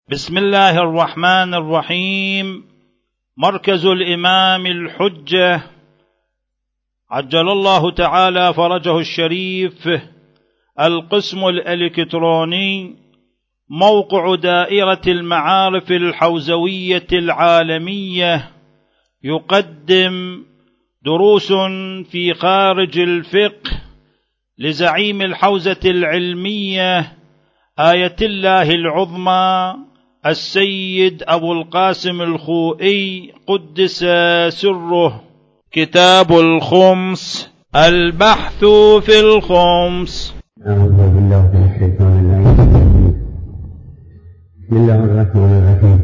بسم الله الرحمن الرحيم. مركز الإمام الحجة عجل الله تعالى فرجه الشريف، القسم الإلكتروني، موقع دائرة المعارف الحوزوية العالمية، يقدم دروس في خارج الفقه لزعيم الحوزة العلمية آية الله العظمى السيد أبو القاسم الخوئي قدس سره. كتاب الخمس، البحث في الخمس. أعوذ بالله من الشيطان اللعين. بسم الله الرحمن الرحيم.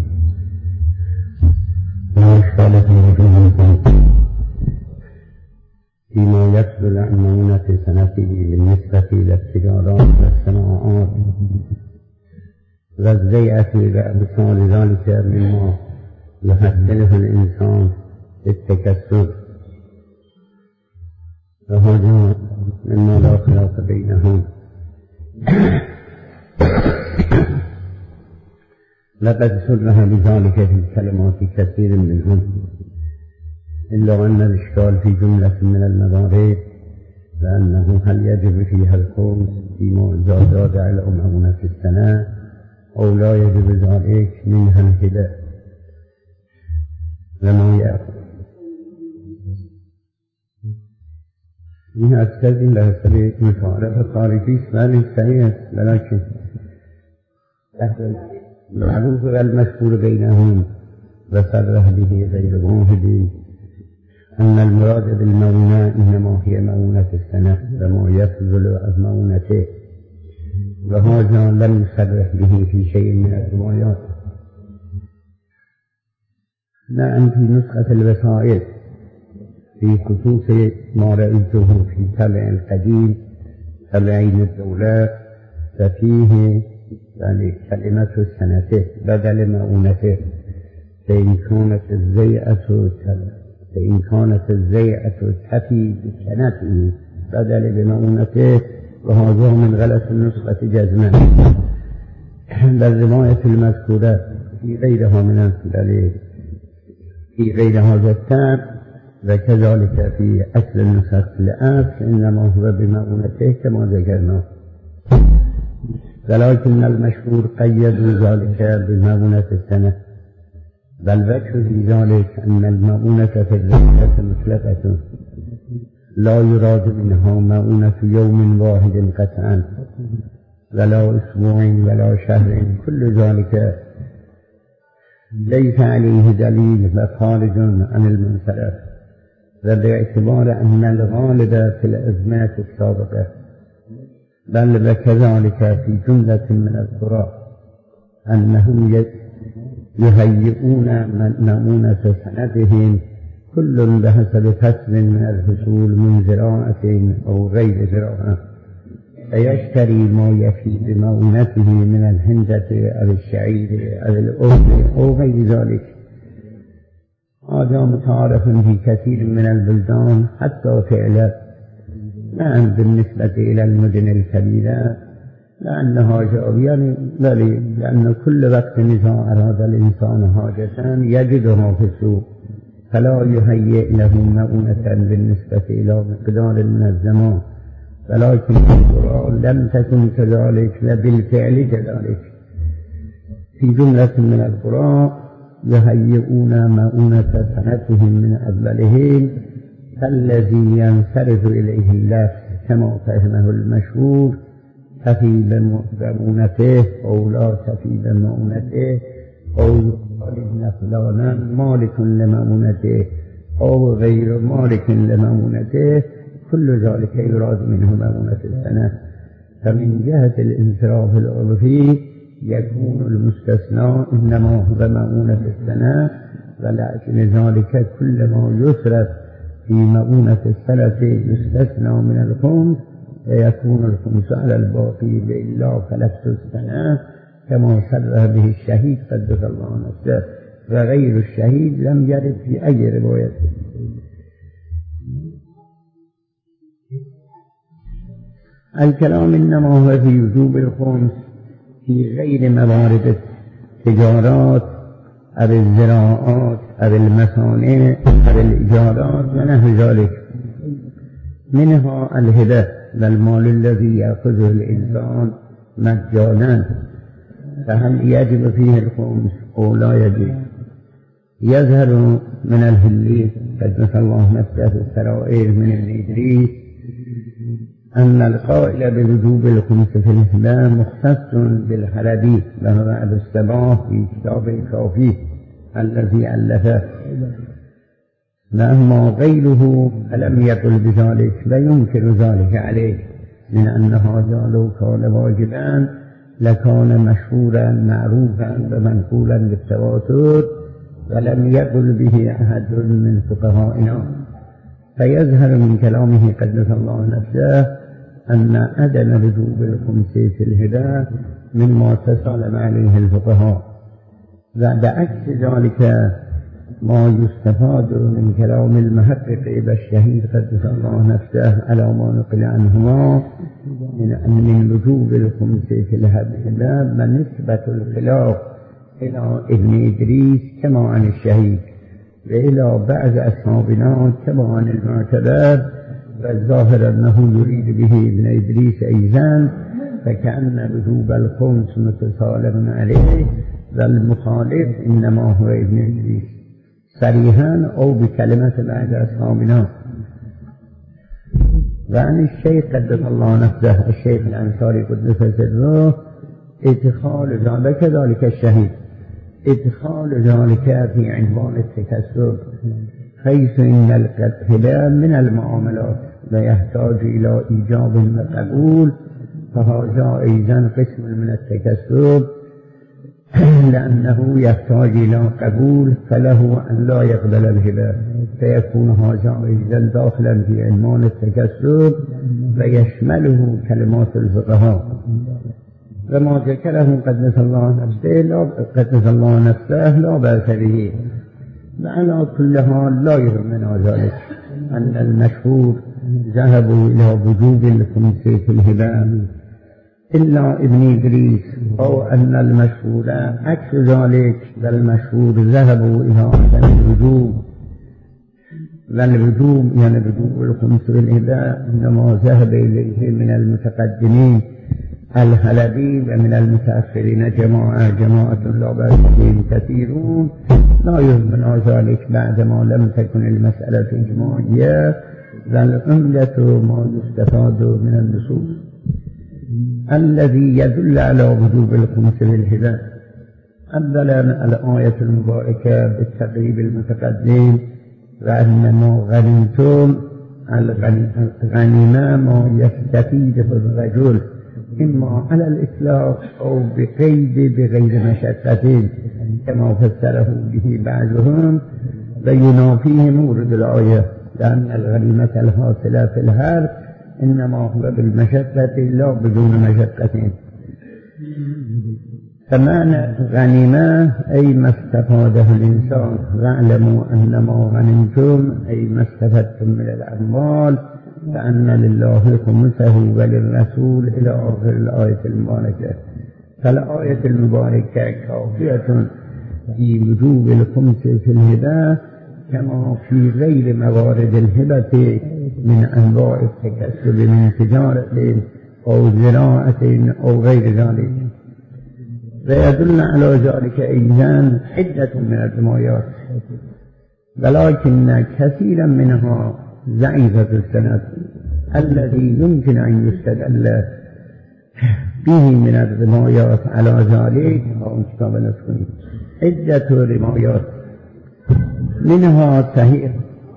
لا إشكال في وجوهكم فيما يفضل عن مؤونة سنته بالنسبة إلى التجارات والصناعات والزيئة بأمثال ذلك مما يحصله الإنسان بالتكسب، وهذا مما لا خلاف بينهم. لقد سرها بذلك في كلمات كثير منهم، إلا أن الإشكال في جملة من المضارب لأنه هل يجب فيها الخمس فيما إذا زاد على مؤونة السنة أو لا يجب ذلك، منها الهبة وما يأخذ منها أستاذين لها سبيل مفارقة خارجي سبالي سيئة، ولكن المعروف والمشهور بينهم وصرح به غير واحد أن المراد بالمؤونة إنما هي مؤونة السنة وما يفضل عن مؤونته، وهذا لم يصرح به في شيء من الروايات. لا في نسخة الوسائل في خصوص ما رأيته في طبع القديم طبعين الدولة، ففيه يعني كلمة السنة بدل مؤونته، فإن كانت الزيئة تفي بسنته بدل بمؤونته، وهذا من غلط النسخة جزما. بل رواية المذكورة في غيرها من الدليل في غير هذا التعب، وكذلك في أصل النسخ الأصل إنما هو بمؤونته كما ذكرنا، ولكن المشهور قيدوا ذلك بمؤونة السنة. بل وجه في ذلك أن المؤونة في الزكاة مطلقة، لا يراد منها مؤونة يوم واحد قطعا ولا أسبوع ولا شهر، كل ذلك ليس عليه دليل وخارج عن المنصرف، وباعتبار أن الغالب في الأزمات السابقة بل وكذلك في جملة من القرى أنهم يهيئون مؤونة سندهم كل بحسب فصل من الفصول من زراعة أو غير زراعة، فيشتري ما يفي بمؤونته من الهندة أو الشعير أو الأرز أو غير ذلك. هذا متعارف في كثير من البلدان حتى فعلا، لا بالنسبة إلى المدن الكبيرة لأنها جارية، لأن كل وقت إذا أراد الإنسان حاجة يجدها في السوق، فلا يهيئ له مؤونة بالنسبة إلى مقدار من الزمان، ولكن القرى لم تكن كذلك وبالفعل كذلك. في جملة من القرى يهيئون مؤونة سنتهم من أولهم، فالذي ينصرف إليه اللفظ كما فهمه المشهور تفي بمؤونته أو لا تفي بمؤونته، أو يقال إن فلانا مالك لمؤونته أو غير مالك لمؤونته، كل ذلك يراد منه مؤونة السنة. فمن جهة الانصراف العرفي يكون المستثنى إنما هو مؤونة السنة، ولكن ذلك كل ما يصرف في مؤونة السنة يستثنى من الخمس، ويكون الخمس على الباقي إلا فلفت السنة كما صرح به الشهيد قدس الله نفسه، وغير الشهيد لم يرد في أي رواية. الكلام إنما هو في وجوب الخمس في غير موارد التجارات أو الزراعات أو المصانع أو الإيجارات ونحو ذلك. منها الهبة والمال الذي يأخذه الإنسان مجانا، فهل يجب فيه الخمس أو لا يجب؟ يظهر من الهلي قدس الله نفسه في السرائر من ابن إدريس أن القائل بوجوب الخمس في الهبة مختص بالحلبي وهو أبو الصباح في كتاب الكافي الذي ألفه، وأما غيره فلم يقل بذلك وينكر ذلك عليه من أن هذا لو كان واجبا لكان مشهورا معروفا ومنقولا بالتواتر ولم يقل به أحد من فقهائنا. فيظهر من كلامه قدس الله نفسه أن عدم وجوب الخمس في الهبة مما تسلم عليه الفقهاء، وبعكس ذلك ما يستفاد من كلام المحقق والشهيد قدس الله نفسه على ما نقل عنهما من وجوب الخمس في الهبة ونسبة الخلاف إلى ابن إدريس كما عن الشهيد وإلى بعض أصحابنا كما عن المعتبر، والظاهر أنه يريد به ابن إدريس أيضا، فكأن وجوب الخمس متسالم عليه والمخالف إنما هو ابن إدريس صريحا أو بكلمة بعض أصحابنا. وعن الشيخ قدس الله نفسه الشيخ الأنصاري قدس سره ادخال ذلك كذلك الشهيد ادخال ذلك في عنوان التكسب، حيث إن الهبة من المعاملات ويحتاج إلى إيجاب وقبول، فهذا أيضا قسم من التكسب لأنه يحتاج إلى قبول، فله أن لا يقبل الهبة، فيكون هذا أيضا داخلا في عنوان التكسب ويشمله كلمات الفقهاء. وما ذكره قدس الله نفسه لا بأس به. وعلى كل حال لا يهمنا ذلك أن المشهور ذهبوا إلى وجوب الخمس في الهبة إلا ابن إدريس، أو أن المشهور عكس ذلك، والمشهور ذهبوا إلى عدم الوجوب، والوجوب يعني وجوب الخمس في الهبة إنما ذهب إليه من المتقدمين الحلبي ومن المتأخرين جماعة لا بأس بهم كثيرون. لا يهمنا ذلك بعدما لم تكن المسألة إجماعية، والعمدة ما يستفاد من النصوص الذي يدل على وجوب الخمس في الهبة. أولا الآية المباركة بالتقريب المتقدم، وأن ما غنمتم الغنيمة ما يستفيده الرجل إما على الإطلاق أو بغير مشقة كما فسره به بعضهم، وينافيه مورد الآية، لأن الغنيمة الحاصلة في الحرب إنما هو بالمشقة لا بدون مشقة. فمعنى غنيمة أي ما استفاده الإنسان، واعلموا أنما غنمتم أي ما استفدتم من الأموال فأن لله خمسه وللرسول إلى آخر الآية المباركة. فالآية المباركة كافية في وجوب الخمس في الهبة كما في غير موارد الهبة من أنواع التكسب من تجارة أو زراعة أو غير ذلك. ويدل على ذلك أيضا عدة من الروايات، ولكن كثيرا منها ضعيفة السند الذي يمكن أن يستدل به من الروايات على ذلك. أو كتاب نسخني عدة روايات منها صحيح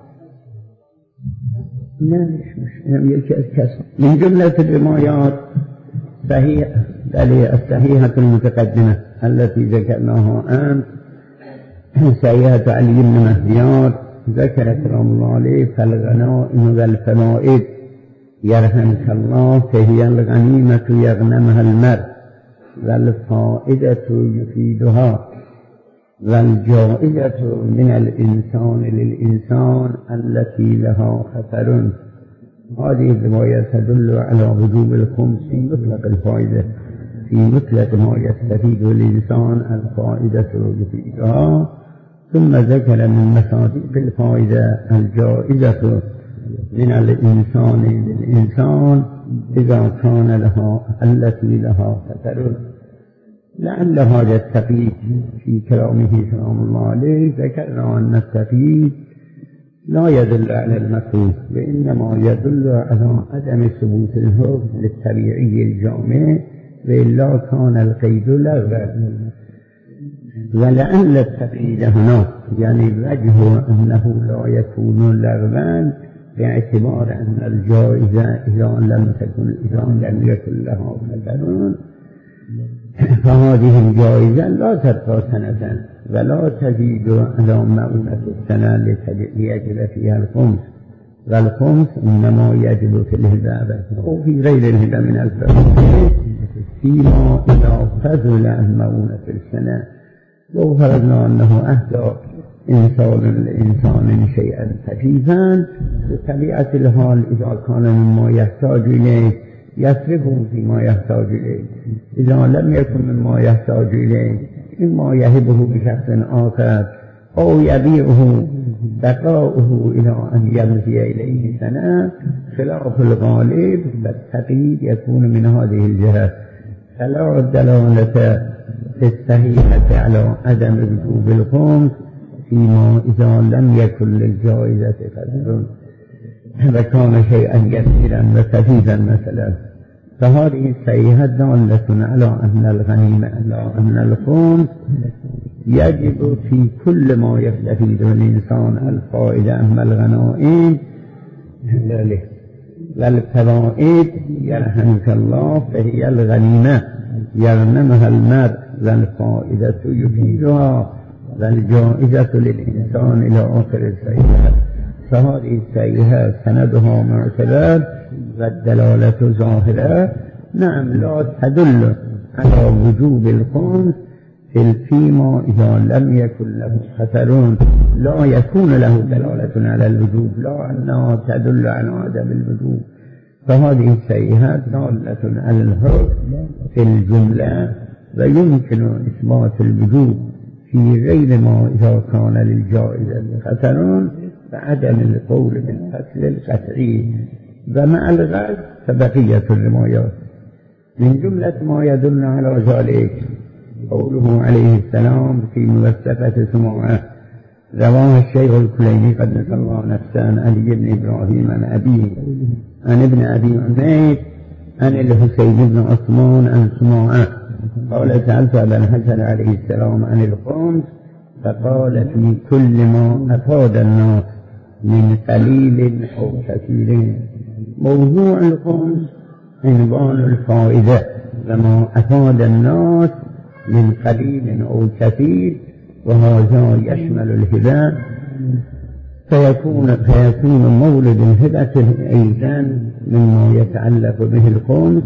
من جملة الروايات صحيح الصحيحة المتقدمة التي ذكرناها أمس، صحيحة علي بن مهديار ذكر كلام الله عليه: فالغنائم والفوائد يرحمك الله فهي الغنيمة يغنمها المرء، والفائدة يفيدها، والجائزة من الإنسان للإنسان التي لها خطر. هذه الرواية تدل على وجوب الخمس مطلق الفائدة، في مطلق ما يستفيد الإنسان الفائدة يفيدها، ثم ذكر من مصادق الفائدة الجائزة من الإنسان للإنسان إذا كان لها التي لها خطر. لعل هذا التقييد في كلامه سلام الله عليه ذكرنا أن التقييد لا يدل على المكروه، وإنما يدل على عدم ثبوت الحكم للطبيعي الجامع، وإلا كان القيد لغوا. ولعل التقييد هنا يعني وجه أنه لا يكون لغوا باعتبار أن الجائزة إذا لم يكن لها خطر فهذه الجائزة لا تبقى سنة ولا تزيد على مؤونة السنة ليجب فيها الخمس، والخمس إنما يجب في الهبة وفي غير الهبة من الفرائض فيما إذا فضل عن مؤونة السنة. لو فرضنا أنه أهدى إنسان لإنسان شيئا خفيفا بطبيعة الحال إذا كان مما يحتاج إليه يصرفه فيما يحتاج إليه، إذا لم يكن مما يحتاج إليه إما يهبه بشخص آخر أو يبيعه بقاؤه إلى أن يمضي إليه سنة خلاف الغالب، فالتقييد يكون من هذه الجهة. فلا دلالة الصحيحة على عدم وجوب الخمس فيما إذا لم يكن للجائزة خطر وكان شيئا يسيرا وخفيفا مثلا، فهذه الصحيحة دالة على أن الغنيمة على أن الخمس يجب في كل ما يستفيد الإنسان الفائدة. أما الغنائم والفوائد يرحمك الله فهي الغنيمة يغنمها المرء، والفائدة يفيدها، والجائزة للإنسان إلى آخر الصحيحة. فهذه الصحيحة سندها معتبر والدلالة ظاهرة. نعم لا تدل على وجوب الخمس فيما إذا لم يكن له خطر، لا يكون له دلالة على الوجوب، لا أنها تدل على عدم الوجوب. فهذه الصحيحة دالة على الحكم في الجملة، ويمكن إثبات الوجوب في غير ما إذا كان للجائزة خطر بعدم القول بالفصل القطعي. ومع الغرض فبقية الروايات من جملة ما يدل على ذلك قوله عليه السلام في موثقة سموعة رواه الشيخ الكليني قدس الله نفسه عن علي بن إبراهيم عن أبيه عن ابن أبي عمير عن الحسين بن عثمان عن سموعة قال سألت أبا الحسن عليه السلام عن الخمس فقال في كل ما أفاد الناس من قليل أو كثير. موضوع الخمس عنوان الفائدة، وما أفاد الناس من قليل أو كثير، وهذا يشمل الهبة، فيكون مولد الهبة أيضا مما يتعلق به الخمس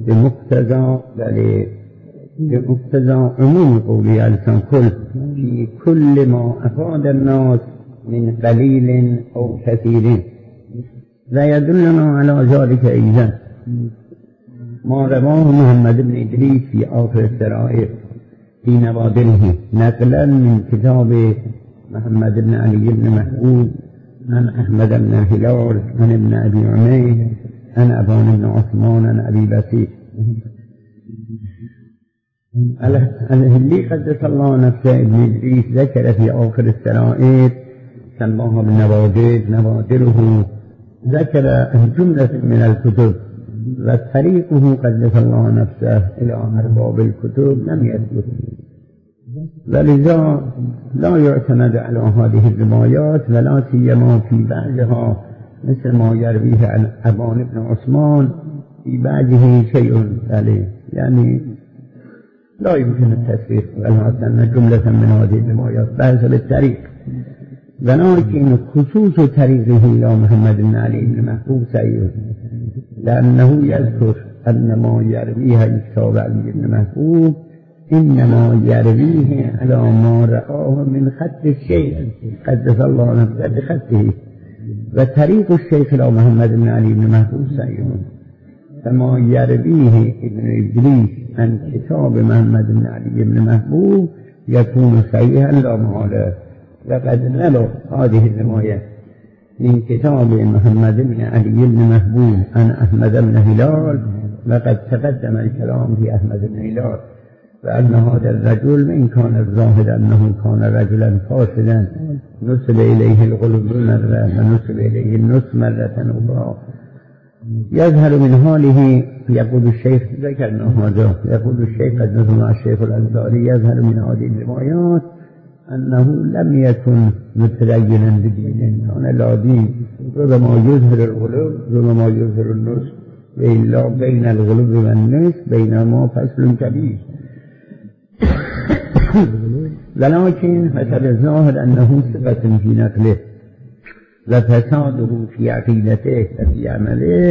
بمقتضى عموم قوله عليه الصلاة في كل ما أفاد الناس من قليل أو كثير. ويدلنا على ذلك أيضا ما رواه محمد بن إدريس في آخر السرائر في نوادره نقلا من كتاب محمد بن علي بن محبوب عن أحمد بن هلال عن ابن أبي عمير عن أبان بن عثمان عن أبي بكر. الهلي قدس الله نفسه ابن إدريس ذكر في آخر السرائر سماها بالنوادر نوادره، ذكر جملة من الكتب، وطريقه قدس الله نفسه إلى أرباب الكتب لم يثبت، ولذا لا يعتمد على هذه الروايات، ولا سيما في بعضها مثل ما يرويه عن أبان بن عثمان في بعضه شيء عليه، يعني لا يمكن التسويق أن جملة من هذه الروايات بحسب الطريق، ولكن خصوص طريقه إلى محمد بن علي بن محبوب سيء، لأنه يذكر أن ما يرويه كتاب علي بن محبوب إنما يرويه على ما رآه من خط الشيخ قدس الله نفسه بخطه، وطريق الشيخ إلى محمد بن علي بن محبوب سيء، فما يرويه ابن إدريس عن كتاب محمد بن علي بن محبوب يكون صحيحا لا محالة. لقد نبغ هذه الرواية من كتاب محمد بن علي بن محبوب عن أحمد بن هلال، لقد تقدم الكلام في أحمد بن هلال فأن هذا الرجل إن كان الظاهر أنه كان رجلا فاسدا نسب إليه الغلو مرة ونسب إليه النص مرة أخرى. يظهر من حاله، يقول الشيخ ذكرنا هذا، يقول الشيخ حدثنا الشيخ الأنصاري يظهر من هذه الروايات أنه لم يكن متدينا بدين، كان لا دين، ربما يظهر الغلو ربما يظهر النص، إلا بين الغلو والنص بينما فصل كبير. ولكن حسب الظاهر أنه ثقة في نقله وفساده في عقيدته وفي عمله،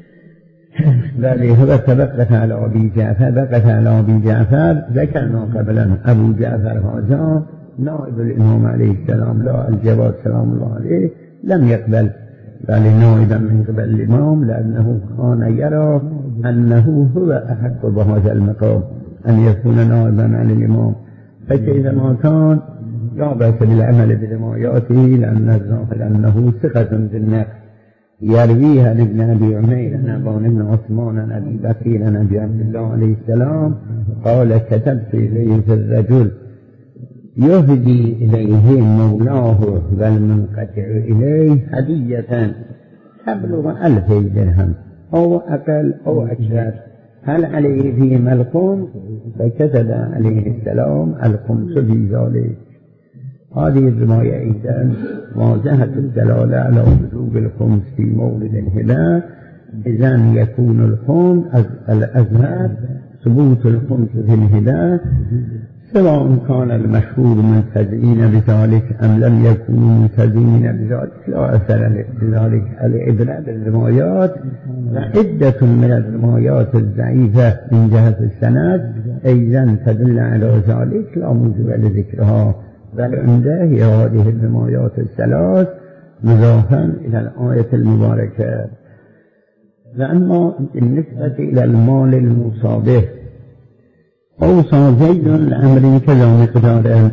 بل هو بقت على أبي جعفر ذكرنا قبلا. أبو جعفر هذا نائب الإمام عليه السلام لا الجواد سلام الله عليه لم يقبل، بل نائبا من قبل الإمام، لأنه كان يرى أنه هو أحق بهذا المقام أن يكون نائبا عن الإمام، فكيف ما كان لا بأس بالعمل برواياته، لأن الظاهر أنه ثقة بالنقل يرويها عن ابن أبي عمير عن أبان بن عثمان عن أبي بكر عن أبي عبد الله عليه السلام قال كتبت إليه في الرجل يهدي إليه مولاه والمنقطع إليه هدية تبلغ 1000 درهم أو أقل أو أكثر، هل عليه فيما الخمس؟ فكتب عليه السلام الخمس في ذلك. هذه الرواية أيضا واضحة الدلالة على وجوب الخمس في مولد الهبة، إذن يكون الخمس الأزهر ثبوت الخمس في الهبة، سواء كان المشهور منتزعين بذلك أم لم يكونوا منتزعين بذلك لا أثر بذلك. العبرة بالروايات، وعدة من الروايات الضعيفة من جهة السند أيضا تدل على ذلك لا موجب لذكرها، والعمدة هي هذه الروايات الثلاث مضافا إلى الآية المباركة. وأما بالنسبة إلى المال الموصى به، أوصى زيد لأمر كذا مقداره،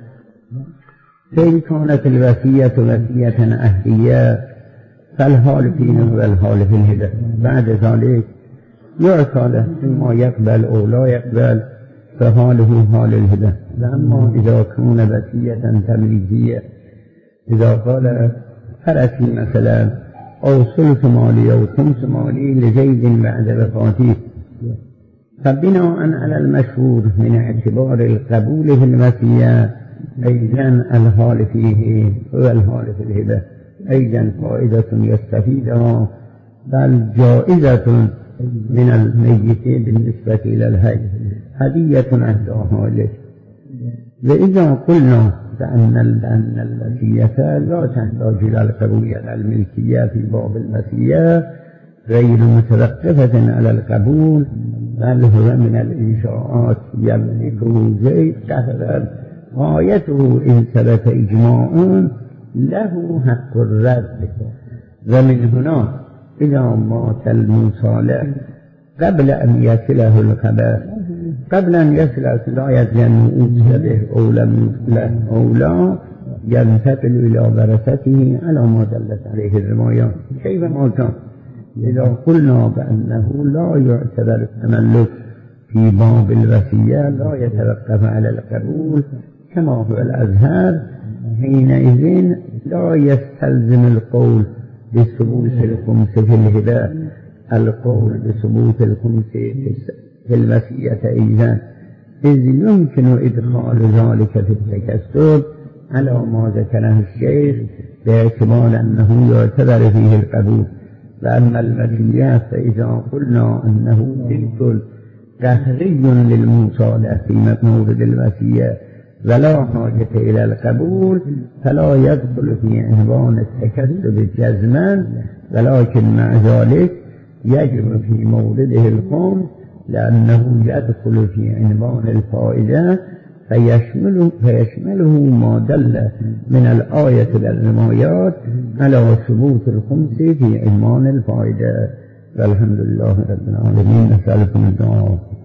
فإن كانت الوصية وصية أهلية فالحال فيه والحال في الهبة، بعد ذلك يعطى له ما يقبل أو لا يقبل فحاله حال الهبة. وأما إذا كان وصية تمليكية، إذا قال فرسي مثلا أو ثلث مالي أو خمس مالي لزيد بعد وفاته، فبناء على المشهور من اعتبار القبول في الوصية أيضا الحال فيه هو الحال في الهبة، أيضا فائدة يستفيدها بل جائزة من الميت بالنسبة إلى الحي، هدية أهداها له. وإذا قلنا بأن الوصية لا تحتاج إلى القبول على الملكية في باب الوصية غير متوقفة على القبول، بل هو من الإنشاءات يملكه زيد كثرا غايته إن ثبت إجماع له حق الرد. ومن هنا إذا مات الموصى قبل أن يصله الخبر، قبل أن يصله لا يزن أوصي به أو لم يصله أو لا، ينتقل إلى ورثته على ما دلت عليه الروايات كيف ما كان. إذا قلنا بأنه لا يعتبر التملك في باب الوصية لا يتوقف على القبول كما هو الأزهر، حينئذ لا يستلزم القول بثبوت الخمس في الهبة القول بثبوت الخمس في الوصية أيضا، إذ يمكن إدخال ذلك في التكسب على ما ذكره الشيخ باعتبار أنه يعتبر فيه القبول. وأما الوصية فإذا قلنا أنه ملك قهري للموصى في مورد الوصية ولا حاجة إلى القبول فلا يدخل في عنوان التكسب جزما، ولكن مع ذلك يجب في مورده الخمس لأنه يدخل في عنوان الفائدة فيشمله ما دل من الآية والروايات على ثبوت الخمس في عنوان الفائدة. والحمد لله رب العالمين. أسألكم الدعاء.